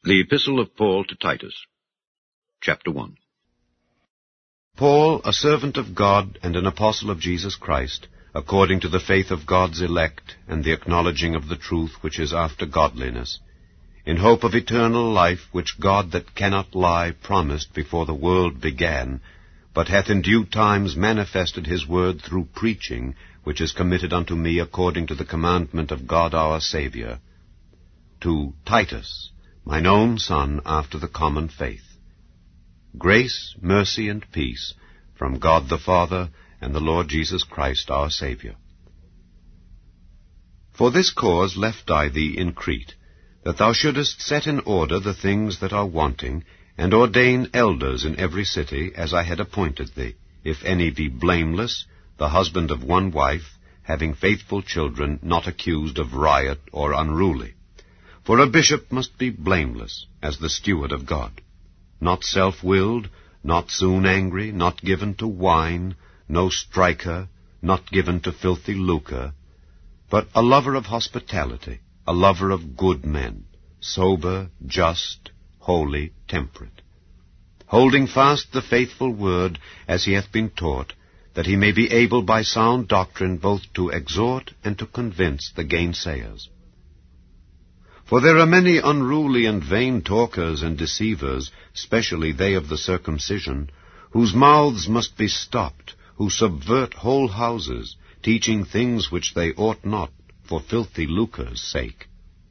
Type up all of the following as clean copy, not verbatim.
The Epistle of Paul to Titus, Chapter 1. Paul, a servant of God and an apostle of Jesus Christ, according to the faith of God's elect and the acknowledging of the truth which is after godliness, in hope of eternal life, which God that cannot lie promised before the world began, but hath in due times manifested his word through preaching, which is committed unto me according to the commandment of God our Saviour, to Titus, mine own son after the common faith. Grace, mercy, and peace from God the Father and the Lord Jesus Christ our Saviour. For this cause left I thee in Crete, that thou shouldest set in order the things that are wanting, and ordain elders in every city, as I had appointed thee, if any be blameless, the husband of one wife, having faithful children, not accused of riot or unruly. For a bishop must be blameless, as the steward of God, not self-willed, not soon angry, not given to wine, no striker, not given to filthy lucre, but a lover of hospitality, a lover of good men, sober, just, holy, temperate, holding fast the faithful word as he hath been taught, that he may be able by sound doctrine both to exhort and to convince the gainsayers. For there are many unruly and vain talkers and deceivers, specially they of the circumcision, whose mouths must be stopped, who subvert whole houses, teaching things which they ought not, for filthy lucre's sake.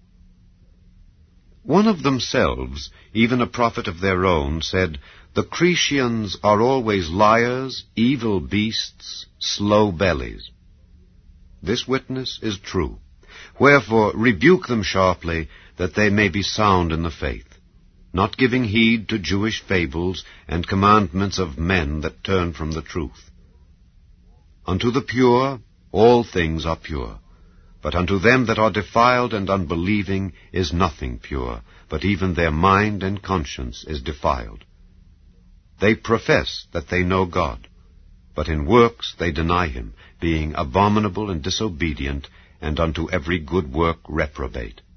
One of themselves, even a prophet of their own, said, The Cretians are always liars, evil beasts, slow bellies. This witness is true. Wherefore rebuke them sharply, that they may be sound in the faith, not giving heed to Jewish fables and commandments of men that turn from the truth. Unto the pure all things are pure, but unto them that are defiled and unbelieving is nothing pure, but even their mind and conscience is defiled. They profess that they know God, but in works they deny him, being abominable and disobedient, and unto every good work reprobate.